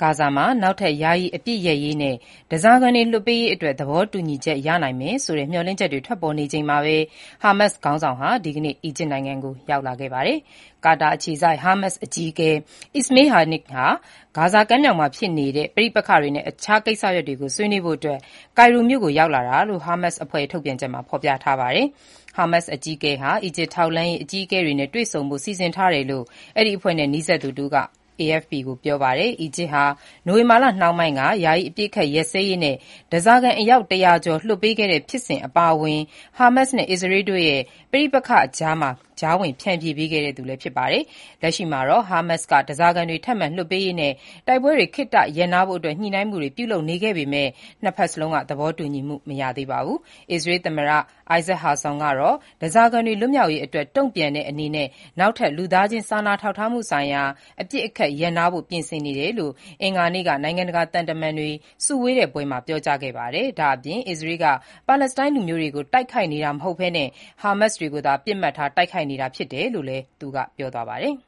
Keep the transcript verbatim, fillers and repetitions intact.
ဂါဇာမှာနောက်ထပ်ယာယီအပစ်ရပ်ရေးနဲ့ဓားစာခံတွေလွှတ်ပေးရေးအတွက်သဘောတူညီချက်ရနိုင်မယ်ဆိုတဲ့မျှော်လင့်ချက်တွေထွက်ပေါ်နေချိန်မှာပဲဟာမတ်စ်ခေါင်းဆောင်ဟာဒီကနေ့အီဂျစ်နိုင်ငံကိုရောက်လာခဲ့ပါတယ်။ ကာတာအခြေစိုက်ဟာမတ်စ်အကြီးအကဲ Ismail Haniyeh ဟာဂါဇာကမ်းမြောင်မှာဖြစ်နေတဲ့ပဋိပက္ခတွေနဲ့အခြားကိစ္စရပ်တွေကိုဆွေးနွေးဖို့ကိုင်ရိုမြို့ကိုရောက်လာတာလို့ ဟာမတ်စ်အဖွဲ့ထုတ်ပြန်ချက်မှာဖော်ပြထားပါတယ်။ ဟာမတ်စ်အကြီးအကဲဟာအီဂျစ်ထောက်လှမ်းရေးအကြီးအကဲတွေနဲ့တွေ့ဆုံဖို့စီစဉ်ထားတယ်လို့အဲဒီအဖွဲ့နဲ့နီးစပ်သူတဦးကအေအက်ဖ်ပီ ကိုပြောပါတယ်။ အီဂျစ်ဟာ နိုဝင်ဘာလနှောင်းပိုင်းကယာယီအပစ်အခတ်ရပ်စဲရေးနဲ့ဓားစာခံအယောက်တရာကျော်လွှတ်ပေးခဲ့တဲ့ဖြစ်စဉ်အပါအဝင်ဟာမတ်စ်နဲ့အစ္စရေးတို့ရဲ့ပဋိပက္ခကြားမှာကြားဝင်ဖြန့်ဖြေပေးခဲ့သူလည်းဖြစ်ပါတယ်။ လက်ရှိမှာတော့ဟာမတ်စ်ကဓားစာခံတွေထပ်မံလွှတ်ပေးရေးနဲ့တိုက်ပွဲတွေခေတ္တရပ်နားဖို့ညှိနှိုင်းမှုတွေပြုလုပ်နေခဲ့ပေမဲ့နှစ်ဘက်စလုံးကသဘောတူညီမှုမရသေးပါဘူး။ အစ္စရေးသမ္မတ Isaac Herzog ကတော့ဓားစာခံတွေလွတ်မြောက်ရေးအတွက်တုံ့ပြန်တဲ့အနေနဲ့နောက်ထပ်လူသားချင်းစာနာထောက်ထားမှုဆိုင်ရာအပစ်အခတ်ရပ်နားဖို့ပြင်ဆင်နေတယ်လို့ အင်္ဂါနေ့ကနိုင်ငံတကာသံတမန်တွေစုဝေးတဲ့ပွဲမှာပြောကြားခဲ့ပါတယ်။ ဒါ့အပြင် အစ္စရေးကပါလက်စတိုင်းလူမျိုးတွေကိုတိုက်ခိုက်နေတာမဟုတ်ဘဲဟာမတ်စ်တွေကိုသာပစ်မှတ်ထားတိုက်ခိုက်နေတာဖြစ်တယ်လို့လည်းသူကပြောသွားပါတယ်။